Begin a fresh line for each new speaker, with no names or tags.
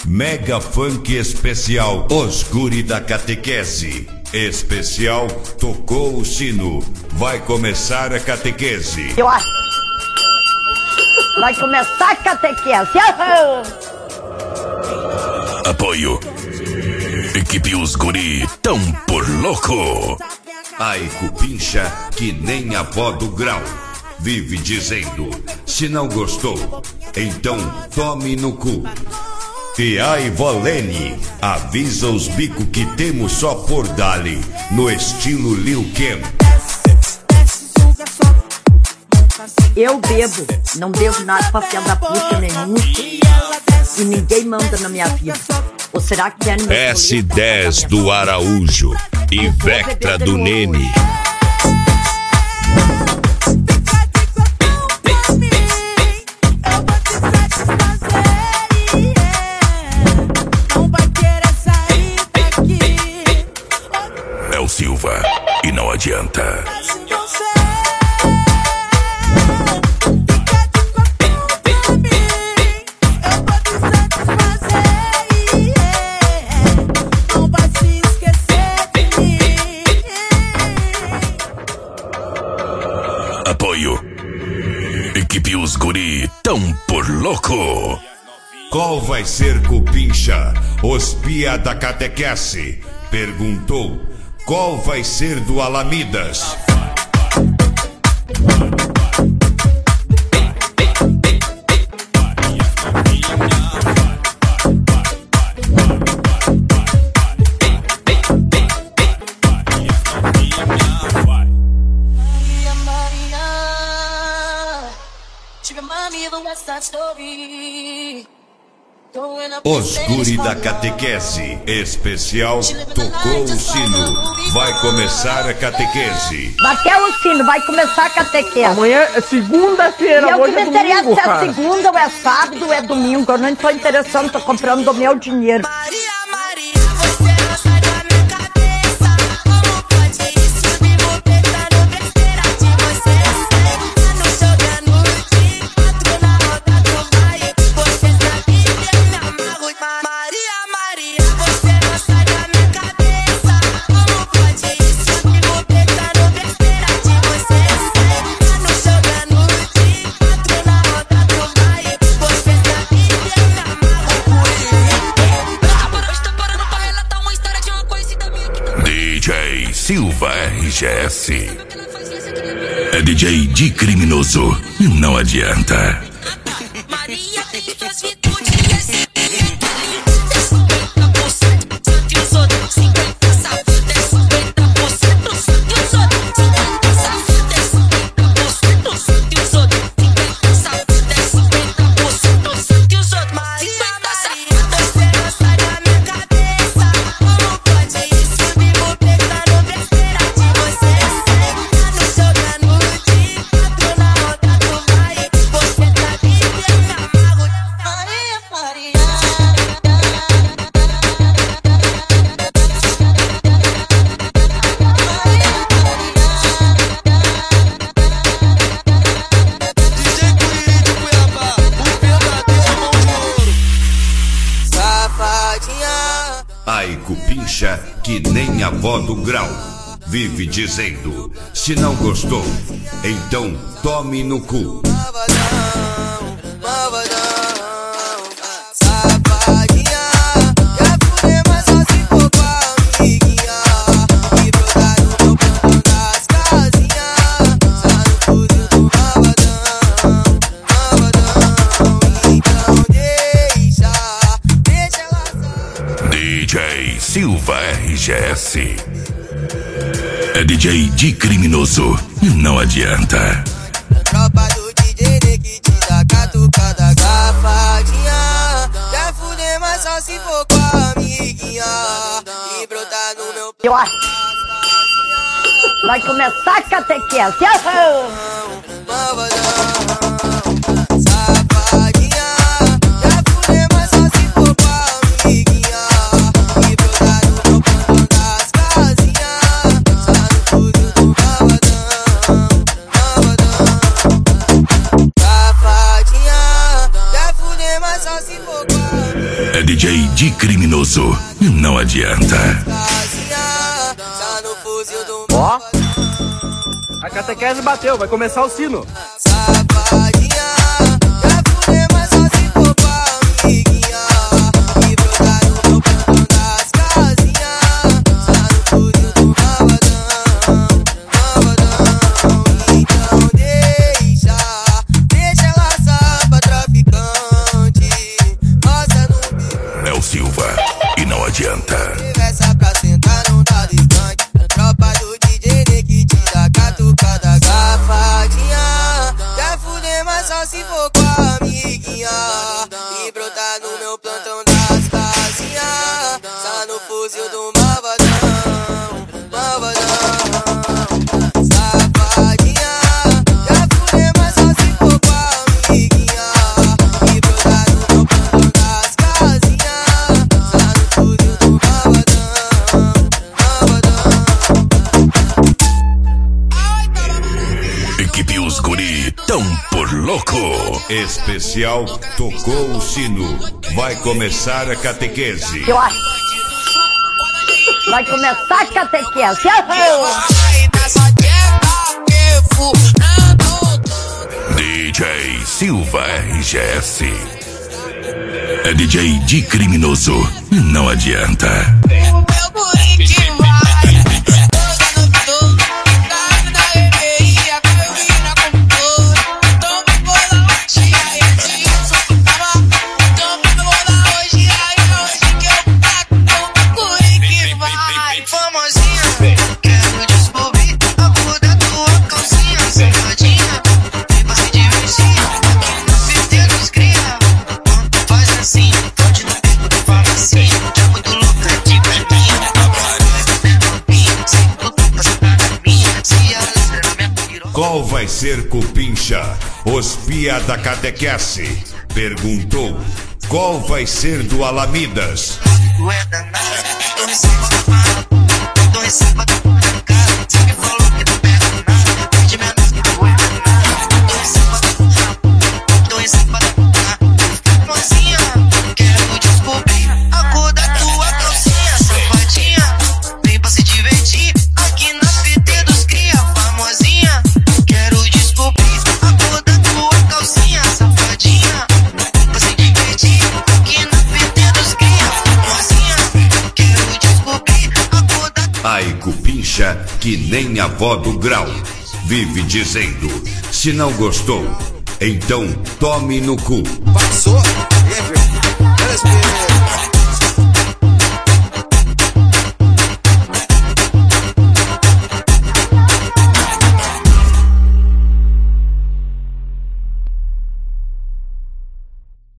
Mega Funk Especial Os Guri da Catequese. Especial Tocou o Sino. Vai começar a catequese.
Vai começar a catequese.
Apoio. Equipe Os Guri tão por louco.
Ai, cupincha que nem a avó do grau. Vive dizendo, se não gostou, então tome no cu. E ai, Volene, avisa os bico que temos só por dali, no estilo Lil Kim.
Eu bebo, não devo nada pra fiar da puxa nem muito. E ninguém manda na minha vida. Ou será que é no meu
S10 do Araújo e Vectra do Nene. É o Silva e não adianta. Apoio. Equipe Os Guri tão por louco.
Qual vai ser, cupincha? Os pia da catequese perguntou. Qual vai ser do Alamidas? Os Guri da Catequese. Especial Tocou o Sino. Vai começar a catequese.
Bateu o sino, vai começar a catequese.
Amanhã é segunda-feira,
Eu que
hoje
me
é
interessa
domingo,
se é
cara.
segunda ou é sábado ou é domingo. Eu não estou interessando, tô comprando do meu dinheiro.
DJ Silva RGS. É DJ de criminoso e não adianta.
Maria tem suas virtudes. 50% e os outros 50% saúde, 50% e os outros 50% saúde, 50% e os outros 50% saúde, 50% e os outros 50% saúde. Você não sai da minha cabeça. Como pode isso? Vivo pensando besteira de você. Tá no jogo à noite, quatro na roda do vai. Você tá vivendo na mago. Maria, Maria.
DJ Curi de Cuiabá, o verdadeiro mão de ouro. Safadinha.
Ai, cupincha que nem a avó do grau. Vive dizendo, se não gostou, então tome no cu.
Malvadão, malvadão. Safadinha. Quer fuder, mas só se for com a amiguinha. E brotar no meu plantão das casinhas. Só no fuzil do malvadão, malvadão. Então deixa ela só.
DJ Silva RGS. É DJ de criminoso e não adianta.
Tropa do DJ que te dá catucada. Safadinha. Quer fuder, mas só se for com a amiguinha. E brotar no meu
Vai começar a catequese.
malvadão. Safadinha. Quer fuder, mas só se for com a amiguinha. E brotar no meu plantão das casinhas. Só no fuzil do malvadão, malvadão. Safadinha. Quer fuder, mas só se for com a amiguinha.
É DJ DJ de criminoso. Não adianta.
casinha, só no fuzil do
Ó, a catequese bateu, vai começar o sino.
safadinha. Quer fuder, mas só se for com a amiguinha. E brotar no meu plantão das casinhas. Só no fuzil do malvadão. Então deixa ela assar pra traficante. Nossa, no
Léo Silva. E não adianta.
essa pra sentar não dá distante. A tropa do DJ que te dá catucada. Safadinha, quer fuder, mas só se for com a amiguinha. E brotar no meu plantão das casinhas. Só no fuzil do malvadão. Safadinha, quer fuder, mas só se for com a amiguinha. E brotar no meu plantão das casinhas. Só no fuzil do malvadão.
Equipe Os Guri tão por louco.
Especial tocou o sino. Vai começar a catequese.
Eu acho. Vai começar a catequese.
DJ Silva RGS. É DJ de criminoso. Não adianta.
Qual vai ser Cupincha? Os pia da catequese. Perguntou. Qual vai ser do Alamidas? Ai, Cupincha, que nem a avó do grau. Vive dizendo, se não gostou, então tome no cu.
Passou,